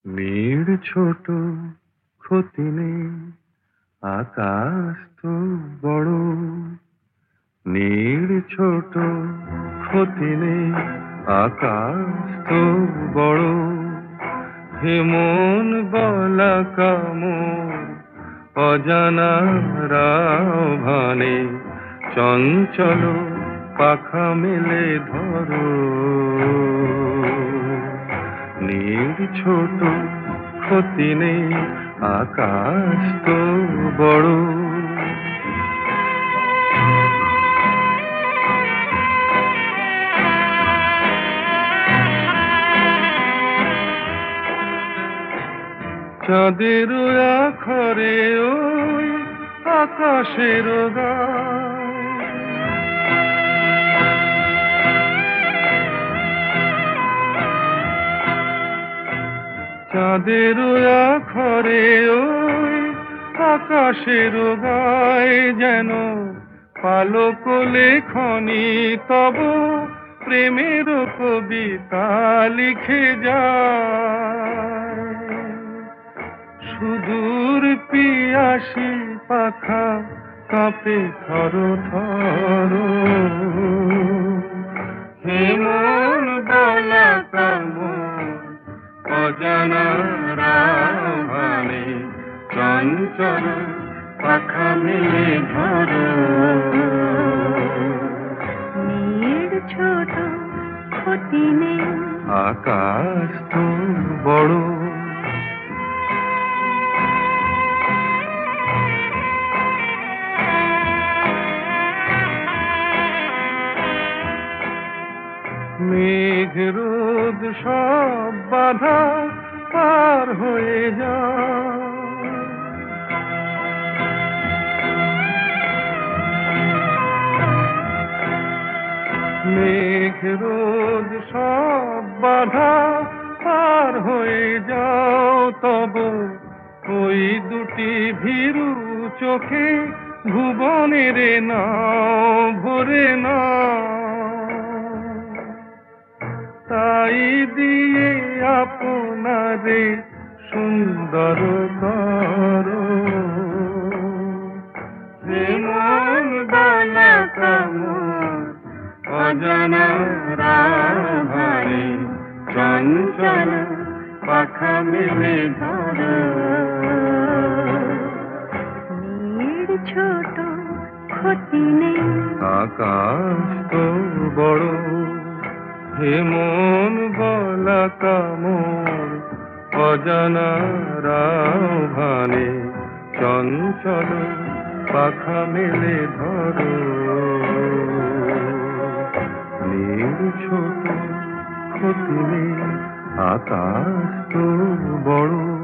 নীড় ছোট, ক্ষতি নেই, আকাশ তো বড়। নীড় ছোট, ক্ষতি নেই, আকাশ তো বড়। হে মন বলা কামড়, অজানা রাভানে চঞ্চল পাখা মেলে ধরো। নীড় ছোট, ক্ষতি নেই, আকাশ তো বড়। চাঁদের আখরে ওই আকাশের গায়, চাঁদের আখরে ওই আকাশের গায় যেন পালক লেখনি তব প্রেমের কবিতা লিখে যায়। সুদূর পিয়াসী পাখা কাঁপে থর থর। হে মন বলা কামড়, অজানা রাভানে চঞ্চল পাখা মেলে ধরো। নীড় ছোট, ক্ষতি নেই, আকাশ তো বড়। মেঘ রোদ সব বাধা পার হয়ে যায়, মেঘ রোদ সব বাধা পার হয়ে যাও। তব ওই দুটি ভীরু চোখে ভুবনের নাও ভরে না। তাই দিয়ে আপনারে সুন্দর করো। হে মন বলা কামড়, অজানা রাভানে চঞ্চল পাখা মেলে ধরো। নীড় ছোট, ক্ষতি নেই, আকাশ তো বড়। হে মন বলা কামড়, অজানা রাভানে চঞ্চল পাখা মেলে ধরো। নীড় ছোট, ক্ষতি নেই, আকাশ তো বড়।